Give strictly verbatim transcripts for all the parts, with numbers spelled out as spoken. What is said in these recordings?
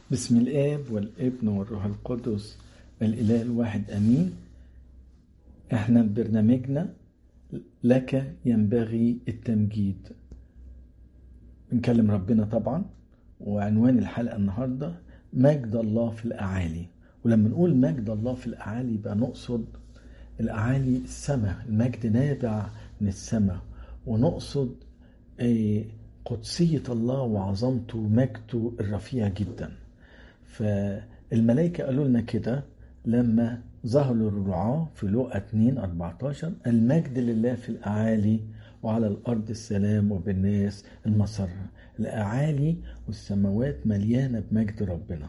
بسم الآب والابن والروح القدس الإله الواحد أمين. احنا برنامجنا لك ينبغي التمجيد، بنكلم ربنا طبعا، وعنوان الحلقة النهاردة مجد الله في الأعالي. ولما نقول مجد الله في الأعالي يبقى نقصد الأعالي السماء، المجد نابع من السماء، ونقصد قدسية الله وعظمته ومجده الرفيع جدا. فالملائكة قالوا لنا كده لما ظهروا الرعاة في لوقا اتنين اربعتاشر: المجد لله في الأعالي وعلى الأرض السلام وبالناس المسر. الأعالي والسماوات مليانة بمجد ربنا،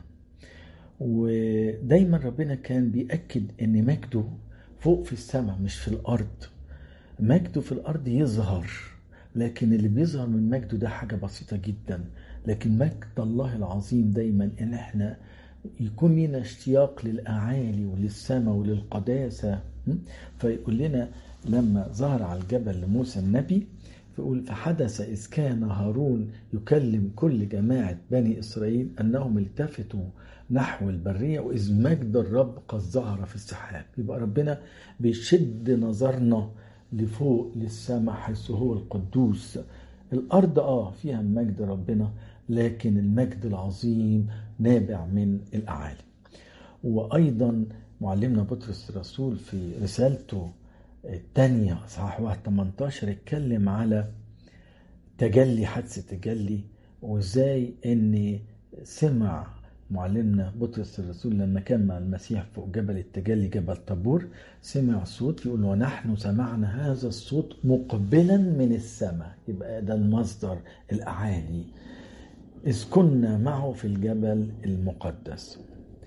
ودايما ربنا كان بيأكد ان مجده فوق في السماء مش في الأرض. مجده في الأرض يظهر، لكن اللي بيظهر من مجده ده حاجة بسيطة جدا. لكن مجد الله العظيم دايما ان احنا يكون لنا اشتياق للأعالي وللسماء وللقداسة. فيقول لنا لما ظهر على الجبل لموسى النبي، فيقول: فحدث إذ كان هارون يكلم كل جماعة بني إسرائيل أنهم التفتوا نحو البرية وإذ مجد الرب قد ظهر في السحاب. يبقى ربنا بيشد نظرنا لفوق للسماء حيث هو القدوس. الأرض آه فيها مجد ربنا، لكن المجد العظيم نابع من الأعالي. وأيضا معلمنا بطرس الرسول في رسالته الثانية اصحاح واحد تمنتاشر اتكلم على تجلي، حادثة تجلي، وازاي ان سمع معلمنا بطرس الرسول لما كان مع المسيح فوق جبل التجلي جبل طابور، سمع صوت يقول: ونحن سمعنا هذا الصوت مقبلا من السماء. يبقى ده المصدر الأعالي، إذ كنا معه في الجبل المقدس.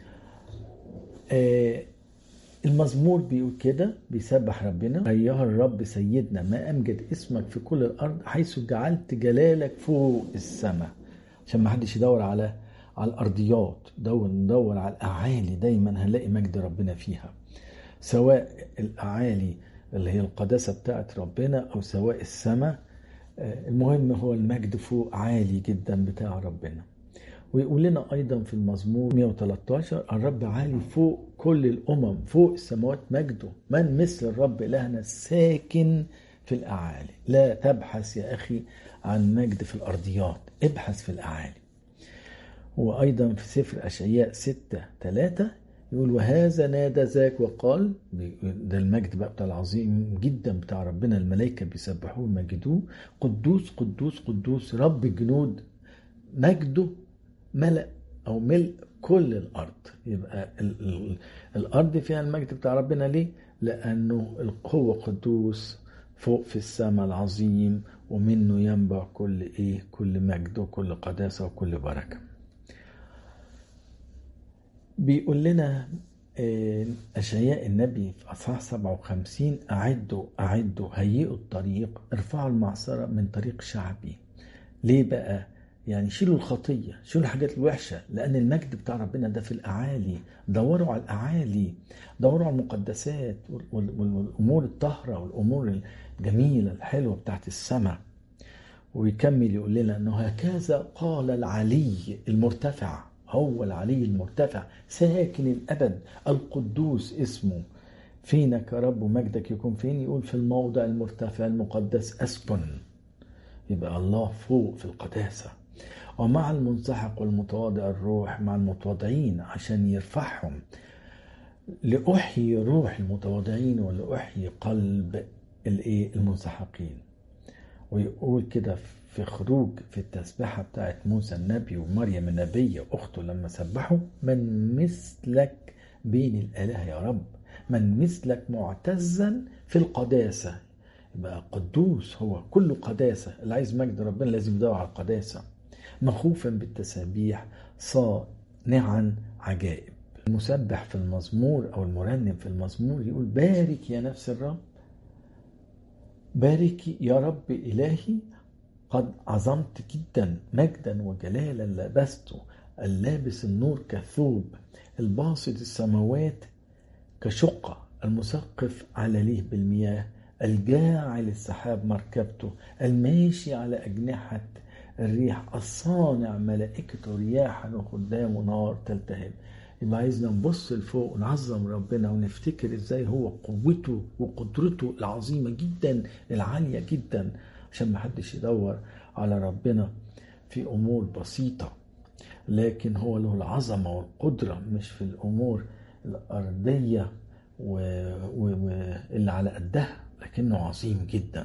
آه المزمور بيقول كده، بيسبح ربنا: أيها الرب سيدنا ما أمجد اسمك في كل الأرض حيث جعلت جلالك فوق السماء. عشان ما حدش يدور على على الأرضيات، دور ندور على الأعالي، دايما هنلاقي مجد ربنا فيها، سواء الأعالي اللي هي القداسة بتاعت ربنا أو سواء السماء. المهم هو المجد فوق عالي جدا بتاع ربنا. ويقول لنا أيضا في المزمور مية وتلتاشر: الرب عالي فوق كل الأمم، فوق السماوات مجده، من مثل الرب إلهنا الساكن في الأعالي. لا تبحث يا أخي عن مجد في الأرضيات، ابحث في الأعالي. وأيضا في سفر أشعياء ستة ثلاثة يقول: وهذا نادى ذاك وقال، ده المجد بقى بتاع العظيم جدا بتاع ربنا، الملائكة بيسبحوه ومجدوه: قدوس قدوس قدوس رب الجنود، مجده ملأ أو ملء كل الأرض. يبقى ال ال الأرض فيها المجد بتاع ربنا. ليه؟ لأنه هو قدوس فوق في السماء العظيم، ومنه ينبع كل إيه؟ كل مجد وكل قداسة وكل بركة. بيقول لنا أشعياء النبي في أصحاح سبعة وخمسين: أعدوا أعدوا هيئوا الطريق، ارفعوا المعصرة من طريق شعبي. ليه بقى؟ يعني شيلوا الخطية، شيلوا الحاجات الوحشة، لأن المجد بتاع ربنا ده في الأعالي. دوروا على الأعالي، دوروا على المقدسات والأمور الطاهرة والأمور الجميلة الحلوة بتاعت السماء. ويكمل يقول لنا أنه هكذا قال العلي المرتفع، هو العلي المرتفع ساكن الأبد القدوس اسمه. فينك يا رب مجدك يكون فين؟ يقول: في الموضع المرتفع المقدس أسكن. يبقى الله فوق في القداسة. ومع المنسحق والمتواضع الروح مع المتواضعين عشان يرفعهم. لأحيي روح المتواضعين ولأحيي قلب المنسحقين. ويقول كده في خروج في التسبيحة بتاعت موسى النبي ومريم النبية أخته لما سبحوا: من مثلك بين الآلهة يا رب، من مثلك معتزا في القداسة. يبقى قدوس هو كله قداسة. اللي عايز مجد ربنا لازم يدور على القداسة. مخوفا بالتسابيح صانعا عجائب. المسبح في المزمور أو المرنم في المزمور يقول: بارك يا نفس الرب، بارك يا رب إلهي، قد عظمت جدا مجدا وجلالا لبسته، اللابس النور كثوب، الباسط السماوات كشقة، المثقف على ليه بالمياه، الجاعل السحاب مركبته، الماشي على أجنحة الريح الصانع ملائكته رياحا وخدامه نار تلتهب. يبقى عايزنا نبص لفوق ونعظم ربنا ونفتكر ازاي هو قوته وقدرته العظيمة جدا العالية جدا، عشان محدش يدور على ربنا في أمور بسيطة، لكن هو له العظمة والقدرة مش في الأمور الأرضية واللي على قدها، لكنه عظيم جدا.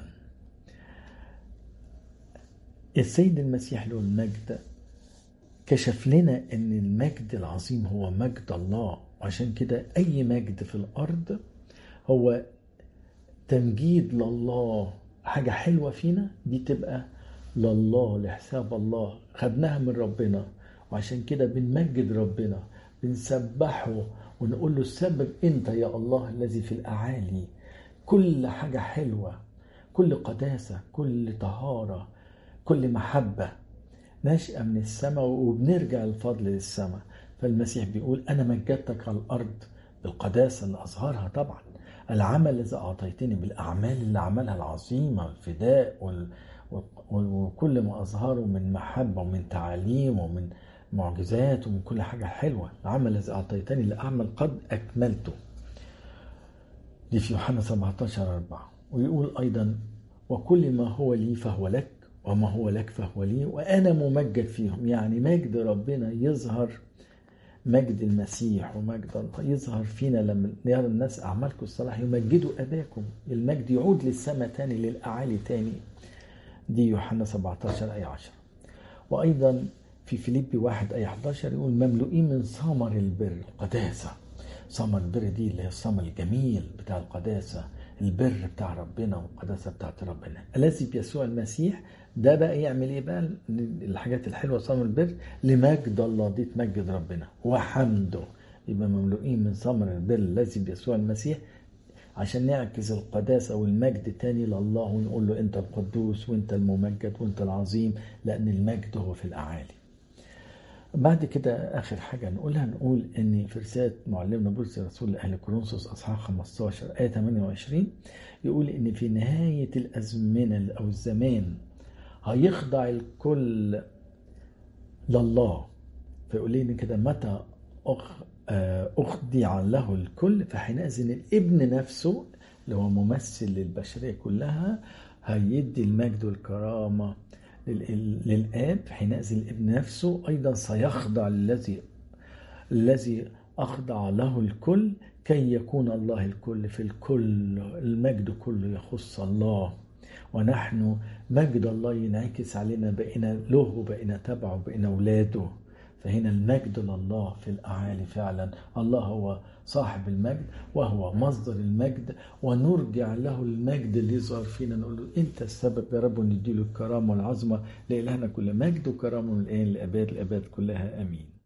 السيد المسيح له المجد كشف لنا ان المجد العظيم هو مجد الله، وعشان كده اي مجد في الارض هو تمجيد لله. حاجة حلوة فينا دي تبقى لله لحساب الله، خدناها من ربنا، وعشان كده بنمجد ربنا بنسبحه ونقول له السبب انت يا الله الذي في الاعالي. كل حاجة حلوة، كل قداسة، كل طهارة، كل محبة ناشئة من السماء، وبنرجع الفضل للسماء. فالمسيح بيقول أنا مجدتك على الأرض بالقداسة اللي أظهرها طبعا، العمل الذي أعطيتني بالأعمال اللي عملها العظيمة، الفداء وال... وكل ما أظهره من محبة ومن تعاليم ومن معجزات ومن كل حاجة حلوة. العمل الذي أعطيتني لأعمل قد أكملته، دي في يوحنا سبعة عشر أربعة. ويقول أيضا وكل ما هو لي فهو لك وما هو لك فهو لي وأنا ممجد فيهم. يعني مجد ربنا يظهر، مجد المسيح ومجد الله يظهر فينا لما يرى الناس أعمالكم الصالحة يمجدوا أباكم. المجد يعود للسماء تاني، للأعالي تاني، دي يوحنا سبعة عشر آية عشرة. وأيضا في فيليبي واحد آية إحدى عشر يقول مملوئين من ثمر البر القداسة. ثمر البر دي اللي هي الثمر الجميل بتاع القداسة، البر بتاع ربنا والقداسة بتاعت ربنا الذي بيسوع المسيح. ده بقى يعمل ايه بقى؟ الحاجات الحلوة ثمر البر لمجد الله، دي تمجد ربنا وحمده. يبقى مملوئين من ثمر البر الذي بيسوع المسيح عشان نعكس القداسة والمجد تاني لله، ونقول له انت القدوس وانت الممجد وانت العظيم، لان المجد هو في الاعالي. بعد كده آخر حاجة نقولها، نقول إن في رسالة معلمنا بولس الرسول لأهل كورنثوس أصحاح خمسة عشر آية ثمانية وعشرين يقول إن في نهاية الأزمنة أو الزمان هيخضع الكل لله. فيقول لنا كده متى أخضع له الكل فحينئذ الابن نفسه اللي هو ممثل للبشرية كلها هيدي المجد والكرامة للآب. حينئذ الابن نفسه أيضا سيخضع للذي الذي أخضع له الكل كي يكون الله الكل في الكل. المجد كله يخص الله، ونحن مجد الله ينعكس علينا، بقينا له وبقينا تبعه وبقينا أولاده. فهنا المجد لله في الأعالي فعلا. الله هو صاحب المجد وهو مصدر المجد، ونرجع له المجد اللي يظهر فينا، نقول له انت السبب يا رب، ونديله الكرامة والعظمة. لإلهنا كل مجد وكرامة من الآن لأباد الأباد كلها آمين.